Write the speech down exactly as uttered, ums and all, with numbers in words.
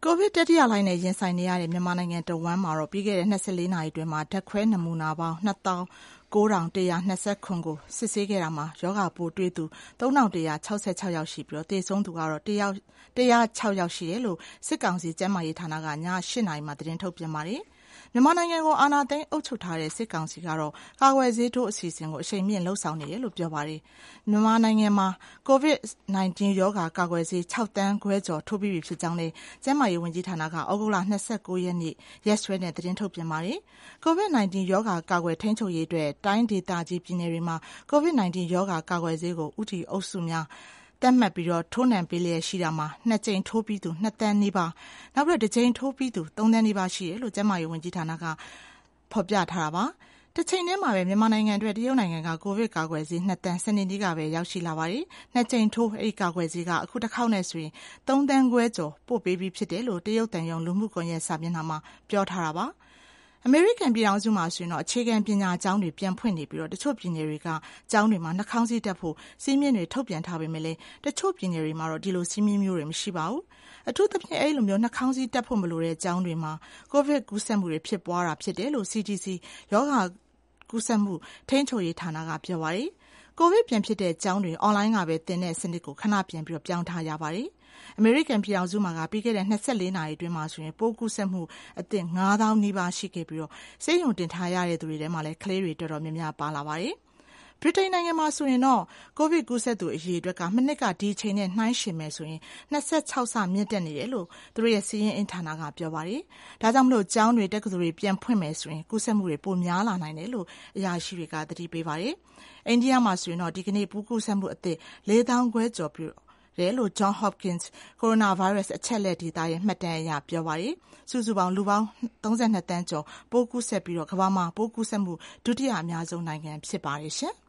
ကိုဗစ်တတိယလှိုင်းနဲ့ရင်ဆိုင်နေရတဲ့မြန်မာနိုင်ငံတဝန်းမှာတော့ပြီးခဲ့တဲ့၂၄နာရီအတွင်းမှာဓာတ်ခွဲနမူနာပေါင်းနှစ်သောင်းကိုးထောင်တစ်ရာ၂၇ကိုစစ်ဆေးခဲ့တာမှာရောဂါပိုးတွေ့သူသုံးထောင်တစ်ရာခြောက်ဆယ်ခြောက်ယောက်ရှိပြီးသေဆုံးသူကတော့တစ်ရာခြောက်ယောက်ရှိတယ်လို့စစ်ကောင်စီကျန်းမာရေးဌာနကည၈နာရီမှာသတင်းထုတ်ပြန်ပါတယ်။မြန်မာနိုင်ငံကိုအာဏာသိမ်းအုပ်ချုပ်ထားတဲ့စစ်ကောင်စီကတော့ကာကွယ်ဆေးထိုးအစီအစဉ်ကိုအရှိန်မြှင့်လှုပ်ဆောင်နေတယ်လို့ပြောပါတယ်။မြန်မာနိုင်ငံမှာကိုဗစ်၁၉ ရောဂါကာကွယ်ဆေး၆သန်းခွဲကျော်ထိုးပြီးပြီဖြစ်ကြောင်းနဲ့ကျန်းမာရေးဝန်ကြီးဌာနကဩဂုတ်လ၂၉ရက်နေ့ရက်စွဲနဲ့သတင်းထုတ်ပြန်ပါတယ်။ကိုဗစ်၁၉ ရောဂါကာကွယ်ထိန်းချုပ်ရေးအတွက်တိုင်းဒေသကြီးပြည်နယ်တွေမှာကိုဗစ်၁၉ ရောဂါကာကွယ်ဆေးကိုဦးတည်အုပ်စုများသတ်မှတ်ပြီးထိုးနှံပေးလျက်ရှိတာမှာနှစ်ကြိမ်ထိုးပြီးသူနှစ်သန်းနီးပါးနောက်ပြီးတစ်ကြိမ်ထိုးပြီးသူသုံးသန်းနီးပါးရှိတယ်လို့ကျန်းမာရေးဝန်ကြီးဌာနကဖော်ပြထားတာပါ။တစ်ချိန်တည်းမှာပဲမြန်မာနိုင်ငံအတွက်တရုတ်နိုင်ငံကကိုဗစ်ကာကွယ်ဆေးနှစ်သန်းစနေနေ့ကပဲရောက်ရှိလာပါတယ်။နှစ်ကြိမ်ထိုးအဲဒီကာကွယ်ဆေးကအခုတစ်ခေါက်နဲ့ဆိုရင်သုံးသန်းခွဲကျော်ပို့ပေးပြီးဖြစ်တယ်လို့တရုတ်တန်ယုံလူမှုကွန်ရက်စာမျက်နှာမှာပြောထားတာပါ။အမေရိကန်ပြည်ထောင်စုမှာဆိုရင်တော့အခြေခံပညာကျောင်းတွေပြန်ဖွင့်နေပြီးတော့တချို့ပြည်နယ်တွေကကျောင်းတွေမှာနှာခေါင်းစည်းတပ်ဖို့စည်းမျဉ်းတွေထုတ်ပြန်ထားပေမဲ့လည်းတချို့ပြည်နယ်တွေမှာတော့ဒီလိုစည်းမျဉ်းမျိုးတွေမရှိပါဘူး။အထူးသဖြင့်အဲဒီလိုမျိုးနှာခေါင်းစည်းတပ်ဖို့မလိုတဲ့ကျောင်းတွေမှာကိုဗစ်ကူးစက်မှုတွေဖြစ်ပွားတာဖြစ်တယ်လို့ စီ ဒီ စီ ရောဂါကူးစက်မှုထိန်းချုပ်ရေးဌာနကပြောပါတယ်။ကိုဗစ်ပြန်ဖြစ်တဲ့ကျောင်းတွေအွန်လိုင်းကပဲသင်တဲ့စနစ်ကိုခဏပြန်ပြီးပြောင်းထားရပါတယ်။အမေရိကန်ပြည်ထောင်စုမှာကပြီးခဲ့တဲ့၂၄နာရီအတွင်းမှာဆိုရင်ပိုးကူးစက်မှုအသစ်ငါးသောင်းနီးပါးရှိခဲ့ပြီးတော့ဆေးရုံတင်ထားရတဲ့သူတွေထဲမှာလည်းကလေးတွေတော်တော်များများပါလာပါတယ်။ဗြိတိန်နိုင်ငံမှာဆိုရင်တော့ကိုဗစ်ကူးစက်သူအရေအတွက်ကမနှစ်ကဒီအချိန်နဲ့နှိုင်းယှဉ်မယ်ဆိုရင်၂၆ဆမြင့်တက်နေတယ်လို့သူတို့ရဲ့စီးရင်အင်ဌာနကပြောပါတယ်။ဒါကြောင့်မလို့ကျောင်းတွေတက္ကသိုလ်တွေပြန်ဖွင့်မယ်ဆိုရင်ကူးစက်မှုတွေပိုများလာနိုင်တယ်လို့အရာရှိတွေကသတိပေးပါတယ်။အိန္ဒိယမှာဆိုရင်တော့ဒီကနေ့ပိုးကူးစက်မှုအသစ်လေးသောင်းခွဲကျော်ပြီးတယ်လို့ John Hopkins Coronavirus အချက်လက်ဒေသရဲ့မှတ်တမ်းအရပြောပါတယ်။စုစုပေါင်းလူပေါင်းသုံး၂သန်းကျော်ပိုးကူးစက်ပြီးတော့ကမ္ဘာမှာပိုးကူးစက်မှုဒုတိယအများဆုံးနိုင်ငံဖြစ်ပါတယ်ရှင်။